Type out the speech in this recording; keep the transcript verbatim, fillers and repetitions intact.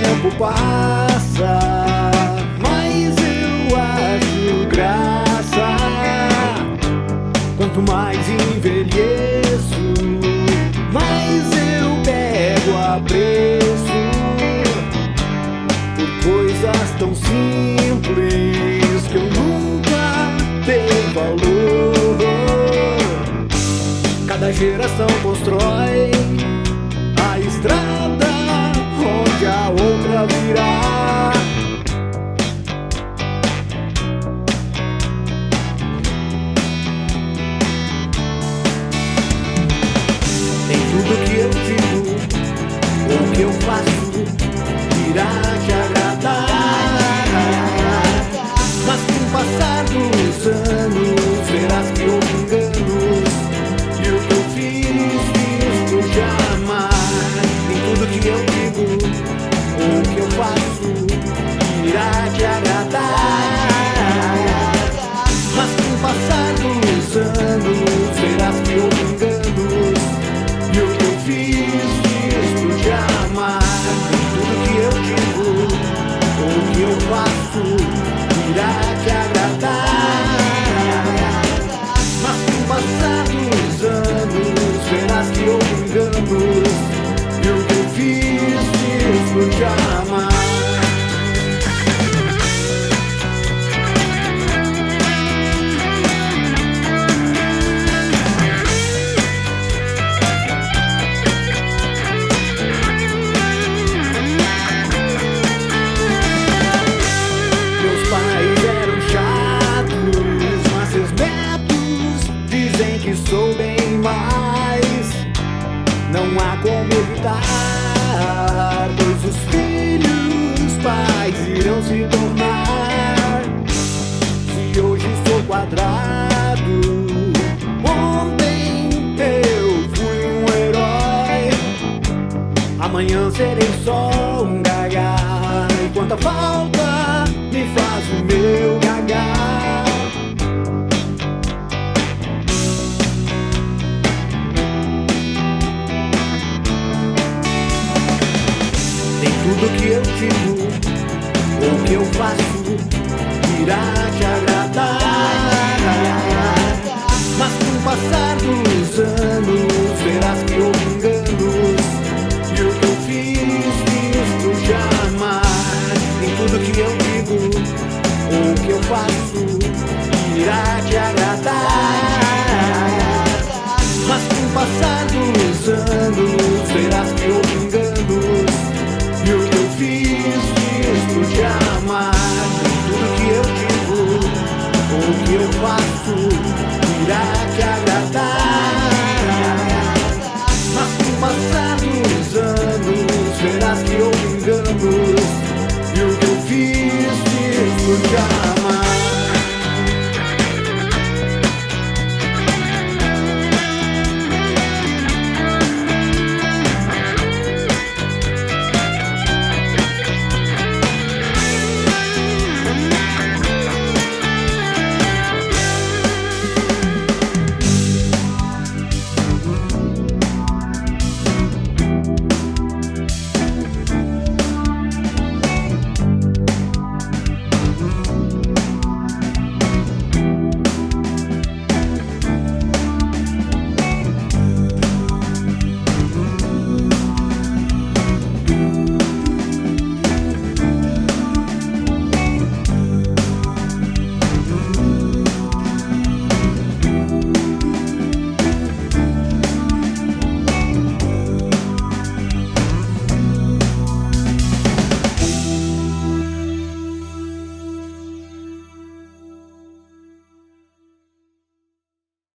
tempo passa, mais eu acho graça. Quanto mais envelheço, mais eu pego apreço por coisas tão simples que eu nunca dei valor. Cada geração constrói a estrada onde a outra virá. Nem tudo que eu digo ou que eu faço irá te agradar, mas com o passar dos anos verás que houve enganos e o que eu fiz, fiz por jamais. Nem tudo que eu digo ou que eu faço irá te agradar, mas com o passar dos anos verás que houve enganos e o que eu fiz, fiz por jamais. Nem tudo que eu digo ou que eu faço irá te agradar, mas com o passar dos anos verás que houve enganos e o que eu fiz, fiz por jamais. Meus pais eram chatos, mas seus netos dizem que sou bem mais. Não há como evitar, pois os filhos pais irão se tornar. Se hoje sou quadrado, ontem eu fui um herói, amanhã serei só um gaga. E quanta falta me faz o meu gaga. Nem tudo que eu digo ou que eu faço irá te agradar, mas com o passar dos anos verás que houve enganos e o que eu fiz, fiz por jamais. Nem tudo que eu digo ou que eu faço irá te agradar, mas com o passar dos anos verás que houve enganos e o que eu fiz, fiz por jamais. Nem tudo que eu digo ou que eu faço irá te agradar, mas com o passar dos anos verás que houve enganos e o que eu fiz, fiz por jamais.